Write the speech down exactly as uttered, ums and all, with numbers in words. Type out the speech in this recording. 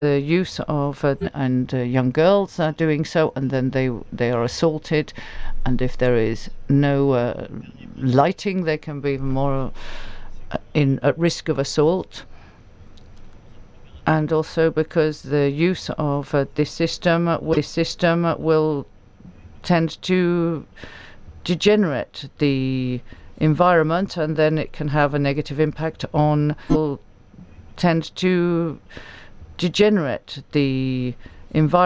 the use of uh, and uh, young girls are doing so, and then they they are assaulted, and if there is no uh, lighting, they can be more uh, in at risk of assault. And also because the use of uh, this system this system will tend to degenerate the environment, and then it can have a negative impact on will tend to degenerate the environment